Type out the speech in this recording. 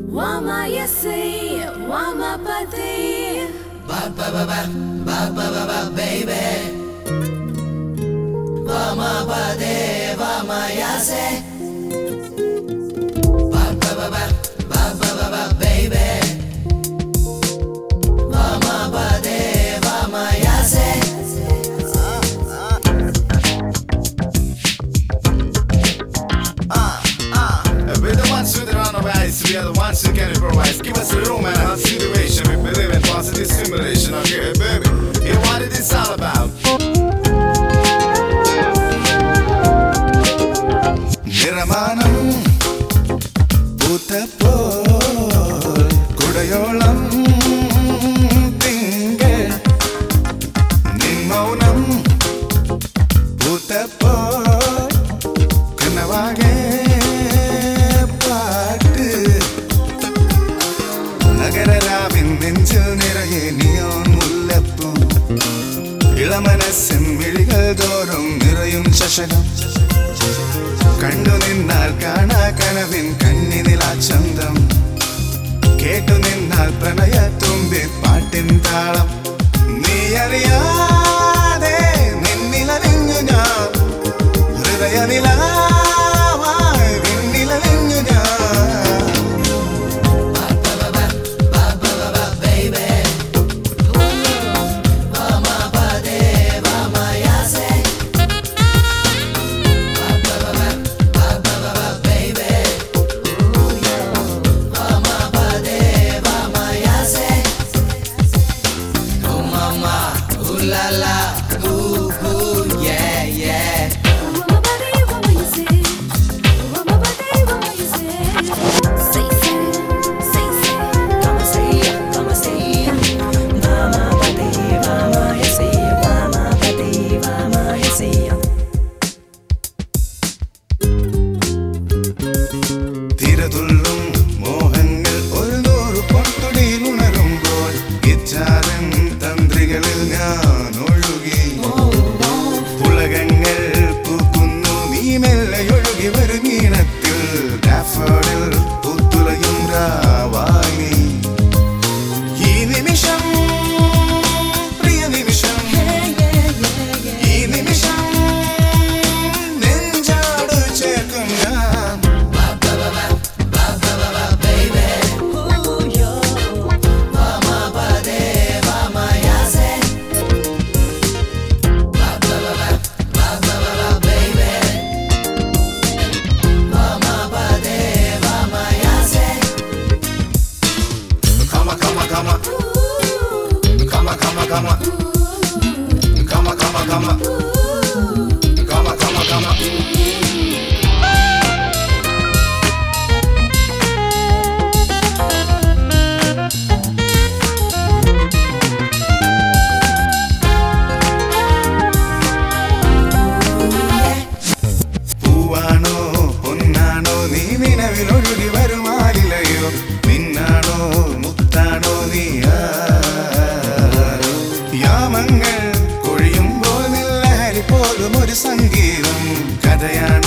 Wama yesi, wama pati. Ba ba ba ba ba ba ba ba baby. Wama pati, wama yase. Ba ba ba ba ba ba ba ba baby. Wama pati, wama yase. We're the ones who run of ice, we are the ones who can improvise. Give us a room and a situation. We believe in positive stimulation. Okay, baby, you know what it is all about. Niramanam Utapol Kudayolam Tingal Nimmaunam Utapol Kanavage ഇളമനസ്സിൻ വിളികൾ തോറും നിറയും ശശകം കണ്ടു നിന്നാൽ കാണാ കനവിൻ കണ്ണിനിലാ ചന്തം കേട്ടു നിന്നാൽ പ്രണയ തുമ്പി പാട്ടിൻ താളം നീ അറിയാതെ നിന്നിലലിഞ്ഞു ഞാൻ ഹൃദയനിലാവായി വിണ്ണിലലിഞ്ഞു ഞാൻ La la, ooh ooh, yeah yeah. Wama pati, wama yesi. Wama pati, wama yesi. Say say, say say. Come say, come say. Wama pati, wama yesi. Wama pati, wama yesi. തിരതുള്ളും മോഹങ്ങൾ ഒരു നൂറ് പൊട്ടുടിയിൽ ഉണരുമ്പോൾ ഗിറ്റാരൻ തന്ത്രികളിൽ ഞാൻ ഒഴുകി പുളകങ്ങൾ പൂക്കുന്നു നീ മെല്ലെ ഒഴുകി വരും ഈണത്തിൽ ഡാഫോഡിൽ പൂത്തുലയും രാവായി ഈ നിമിഷം പ്രിയ നിമിഷം ഈ നിമിഷം നെഞ്ചോട് ചേർക്കും ഞാൻ Come. പൂവാണോ പൊന്നാണോ നീ നിലവിലൊഴുകി വരുമാലിലയോ നിന്നാണോ മുത്താണോ നീ യാമങ്ങൾ കൊഴിയുമ്പോൾ നില്ലഹരി പോലും ഒരു സംഗീതം കഥയാണ്